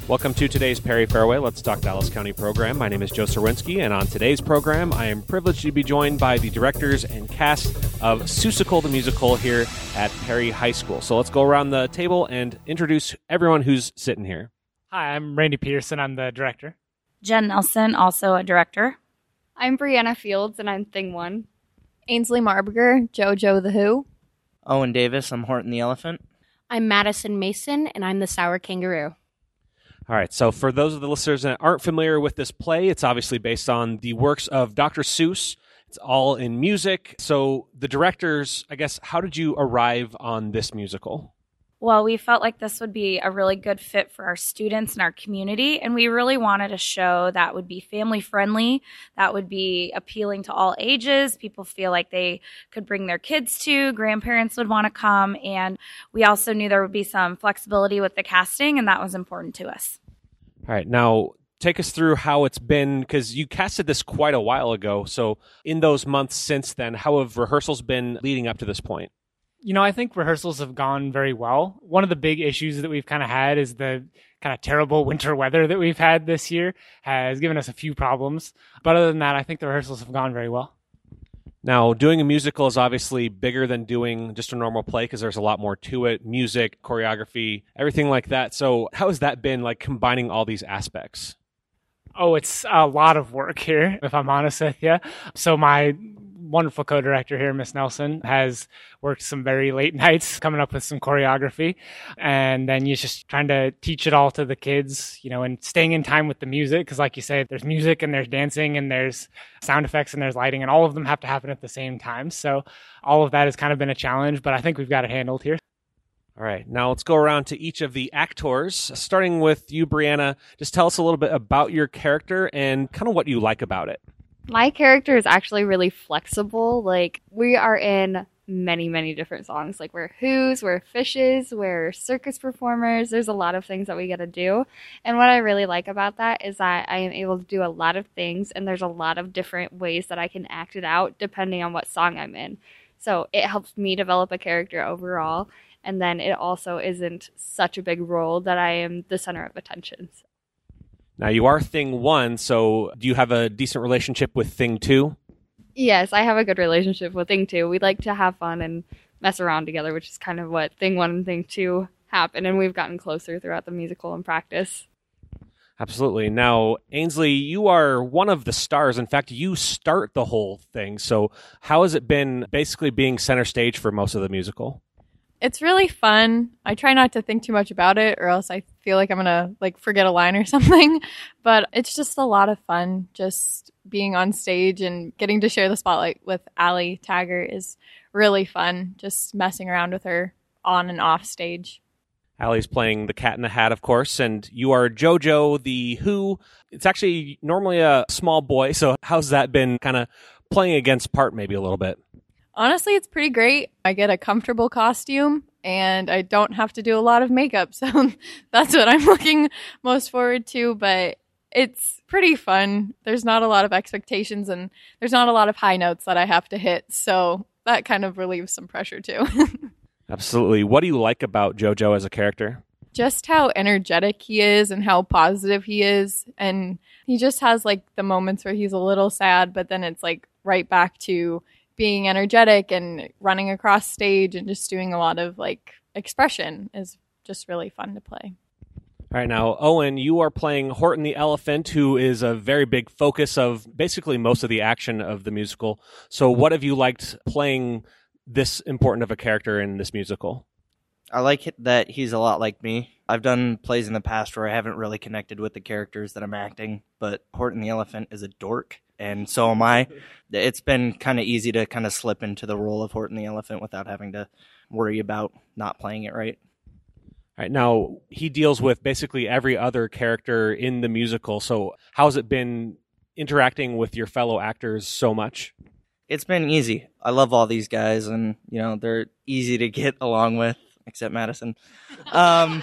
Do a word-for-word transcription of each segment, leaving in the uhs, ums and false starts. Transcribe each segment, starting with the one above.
Welcome to today's Perry Fairway Let's Talk Dallas County program. My name is Joe Serwinski, and on today's program, I am privileged to be joined by the directors and cast of Seussical the Musical here at Perry High School. So let's go around the table and introduce everyone who's sitting here. Hi, I'm Randy Peterson. I'm the director. Jen Nelson, also a director. I'm Brianna Fields, and I'm Thing One. Ainsley Marburger, JoJo the Who. Owen Davis, I'm Horton the Elephant. I'm Madison Mason, and I'm the Sour Kangaroo. All right, so for those of the listeners that aren't familiar with this play, it's obviously based on the works of Doctor Seuss. It's all in music. So the directors, I guess, how did you arrive on this musical? Well, we felt like this would be a really good fit for our students and our community, and we really wanted a show that would be family-friendly, that would be appealing to all ages. People feel like they could bring their kids to, grandparents would want to come, and we also knew there would be some flexibility with the casting, and that was important to us. All right, now take us through how it's been, because you casted this quite a while ago. So in those months since then, how have rehearsals been leading up to this point? You know, I think rehearsals have gone very well. One of the big issues that we've kind of had is the kind of terrible winter weather that we've had this year has given us a few problems. But other than that, I think the rehearsals have gone very well. Now, doing a musical is obviously bigger than doing just a normal play because there's a lot more to it, music, choreography, everything like that. So how has that been, like, combining all these aspects? Oh, it's a lot of work here, if I'm honest with you. So my wonderful co-director here, Miss Nelson, has worked some very late nights coming up with some choreography. And then you're just trying to teach it all to the kids, you know, and staying in time with the music. Because like you say, there's music and there's dancing and there's sound effects and there's lighting, and all of them have to happen at the same time. So all of that has kind of been a challenge, but I think we've got it handled here. All right, now let's go around to each of the actors, starting with you, Brianna. Just tell us a little bit about your character and kind of what you like about it. My character is actually really flexible. Like, we are in many, many different songs. Like, we're Who's, we're Fishes, we're circus performers. There's a lot of things that we get to do. And what I really like about that is that I am able to do a lot of things, and there's a lot of different ways that I can act it out depending on what song I'm in. So it helps me develop a character overall. And then it also isn't such a big role that I am the center of attention. Now, you are Thing One, so do you have a decent relationship with Thing Two? Yes, I have a good relationship with Thing Two. We like to have fun and mess around together, which is kind of what Thing One and Thing Two happen, and we've gotten closer throughout the musical and practice. Absolutely. Now, Ainsley, you are one of the stars. In fact, you start the whole thing. So how has it been basically being center stage for most of the musical? It's really fun. I try not to think too much about it, or else I feel like I'm going to like forget a line or something. But it's just a lot of fun just being on stage and getting to share the spotlight with Allie Taggart is really fun. Just messing around with her on and off stage. Allie's playing the Cat in the Hat, of course, and you are JoJo the Who. It's actually normally a small boy, so how's that been kind of playing against part maybe a little bit? Honestly, it's pretty great. I get a comfortable costume and I don't have to do a lot of makeup. So that's what I'm looking most forward to. But it's pretty fun. There's not a lot of expectations and there's not a lot of high notes that I have to hit. So that kind of relieves some pressure too. Absolutely. What do you like about JoJo as a character? Just how energetic he is and how positive he is. And he just has like the moments where he's a little sad, but then it's like right back to being energetic and running across stage and just doing a lot of like expression is just really fun to play. All right, now, Owen, you are playing Horton the Elephant, who is a very big focus of basically most of the action of the musical. So what have you liked playing this important of a character in this musical? I like it that he's a lot like me. I've done plays in the past where I haven't really connected with the characters that I'm acting, but Horton the Elephant is a dork, and so am I. It's been kind of easy to kind of slip into the role of Horton the Elephant without having to worry about not playing it right. All right, now, he deals with basically every other character in the musical, so how's it been interacting with your fellow actors so much? It's been easy. I love all these guys, and, you know, they're easy to get along with. Except Madison. Um,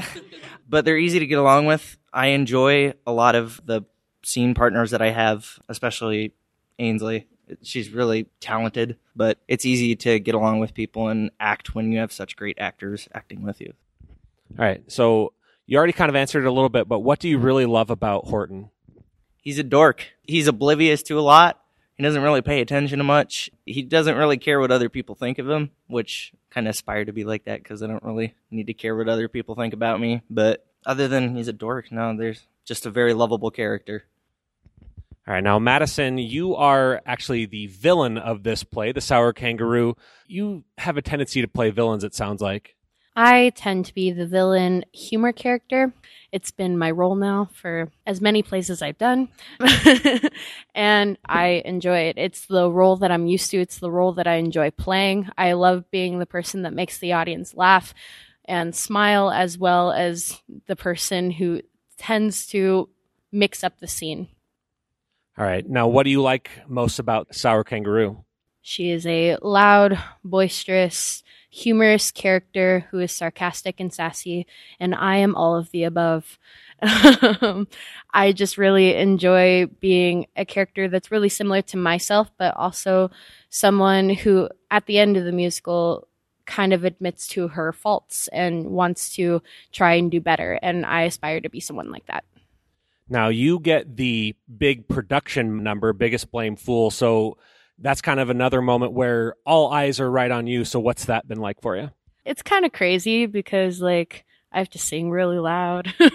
but they're easy to get along with. I enjoy a lot of the scene partners that I have, especially Ainsley. She's really talented, but it's easy to get along with people and act when you have such great actors acting with you. All right, so You already kind of answered it a little bit, but what do you really love about Horton? He's a dork. He's oblivious to a lot. He doesn't really pay attention to much. He doesn't really care what other people think of him, which kind of aspire to be like that because I don't really need to care what other people think about me. But other than he's a dork, no, there's just a very lovable character. All right, now, Madison, you are actually the villain of this play, The Sour Kangaroo. You have a tendency to play villains, it sounds like. I tend to be the villain humor character. It's been my role now for as many plays as I've done. And I enjoy it. It's the role that I'm used to. It's the role that I enjoy playing. I love being the person that makes the audience laugh and smile, as well as the person who tends to mix up the scene. All right, now, what do you like most about Sour Kangaroo? She is a loud, boisterous, humorous character who is sarcastic and sassy, and I am all of the above. I just really enjoy being a character that's really similar to myself, but also someone who, at the end of the musical, kind of admits to her faults and wants to try and do better, and I aspire to be someone like that. Now, you get the big production number, Biggest Blame Fool, so that's kind of another moment where all eyes are right on you. So what's that been like for you? It's kind of crazy because, like, I have to sing really loud and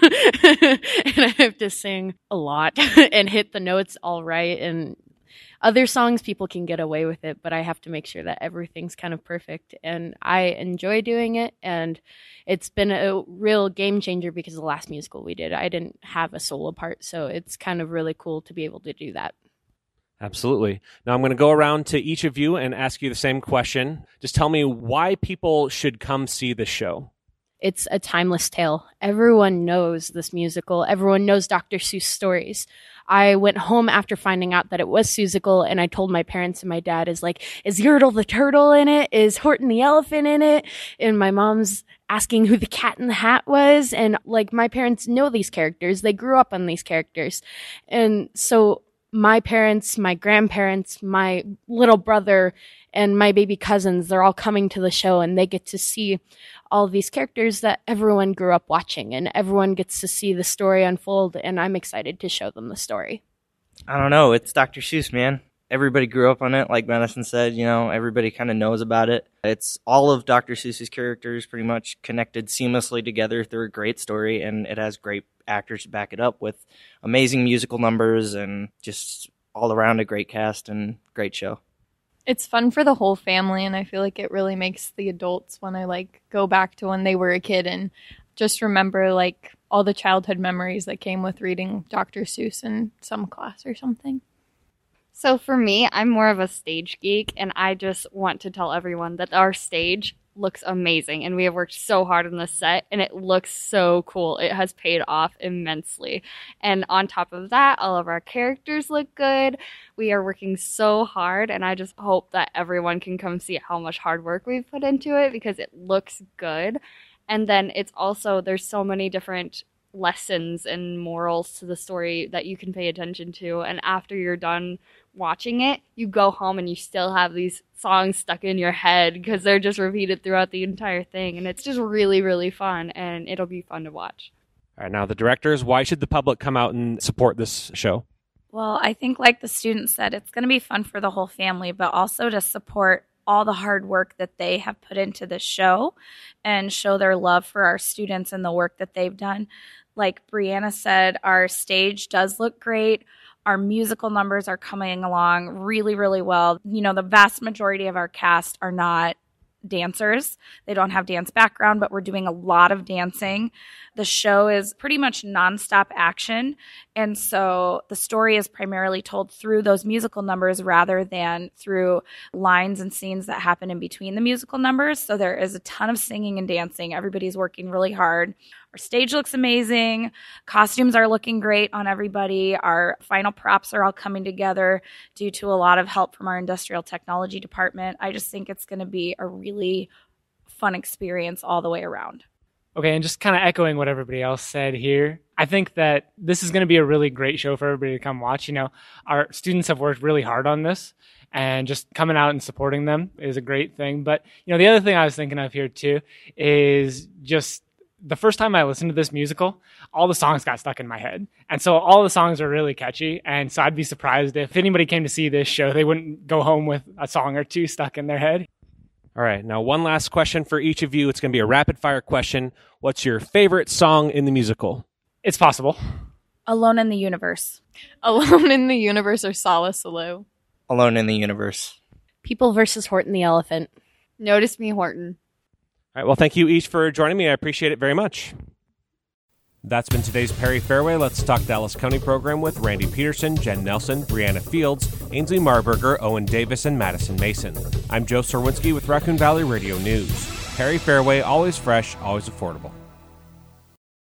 I have to sing a lot and hit the notes all right. And other songs, people can get away with it, but I have to make sure that everything's kind of perfect. And I enjoy doing it. And it's been a real game changer because the last musical we did, I didn't have a solo part. So it's kind of really cool to be able to do that. Absolutely. Now I'm going to go around to each of you and ask you the same question. Just tell me why people should come see this show. It's a timeless tale. Everyone knows this musical. Everyone knows Doctor Seuss stories. I went home after finding out that it was Seussical, and I told my parents, and my dad is like, is Yertle the turtle in it? Is Horton the elephant in it? And my mom's asking who the cat in the hat was. And like, my parents know these characters. They grew up on these characters. And so my parents, my grandparents, my little brother, and my baby cousins, they're all coming to the show, and they get to see all these characters that everyone grew up watching, and everyone gets to see the story unfold, and I'm excited to show them the story. I don't know. It's Doctor Seuss, man. Everybody grew up on it, like Madison said. You know, everybody kind of knows about it. It's all of Doctor Seuss's characters pretty much connected seamlessly together through a great story, and it has great actors to back it up with amazing musical numbers and just all around a great cast and great show. It's fun for the whole family, and I feel like it really makes the adults want to like go back to when they were a kid and just remember like all the childhood memories that came with reading Doctor Seuss in some class or something. So for me, I'm more of a stage geek, and I just want to tell everyone that our stage looks amazing, and we have worked so hard on the set, and it looks so cool. It has paid off immensely. And on top of that, all of our characters look good. We are working so hard, and I just hope that everyone can come see how much hard work we've put into it because it looks good. And then it's also, there's so many different lessons and morals to the story that you can pay attention to, and after you're done watching it, you go home and you still have these songs stuck in your head because they're just repeated throughout the entire thing, and it's just really, really fun, and it'll be fun to watch. All right, now the directors, why should the public come out and support this show? Well, I think like the student said, it's going to be fun for the whole family, but also to support all the hard work that they have put into this show and show their love for our students and the work that they've done. Like Brianna said, our stage does look great. Our musical numbers are coming along really, really well. You know, the vast majority of our cast are not dancers. They don't have dance background, but we're doing a lot of dancing. The show is pretty much nonstop action. And so the story is primarily told through those musical numbers rather than through lines and scenes that happen in between the musical numbers. So there is a ton of singing and dancing. Everybody's working really hard. Our stage looks amazing. Costumes are looking great on everybody. Our final props are all coming together due to a lot of help from our industrial technology department. I just think it's going to be a really fun experience all the way around. Okay, and just kind of echoing what everybody else said here, I think that this is going to be a really great show for everybody to come watch. You know, our students have worked really hard on this, and just coming out and supporting them is a great thing. But, you know, the other thing I was thinking of here too is just The first time I listened to this musical, all the songs got stuck in my head. And so all the songs are really catchy. And so I'd be surprised if anybody came to see this show, they wouldn't go home with a song or two stuck in their head. All right. Now, one last question for each of you. It's going to be a rapid fire question. What's your favorite song in the musical? It's Possible. Alone in the Universe. Alone in the Universe or Solace Alou. Alone in the Universe. People versus Horton the Elephant. Notice Me, Horton. All right. Well, thank you each for joining me. I appreciate it very much. That's been today's Perry Fairway Let's Talk Dallas County program with Randy Peterson, Jen Nelson, Brianna Fields, Ainsley Marburger, Owen Davis, and Madison Mason. I'm Joe Serwinski with Raccoon Valley Radio News. Perry Fairway, always fresh, always affordable.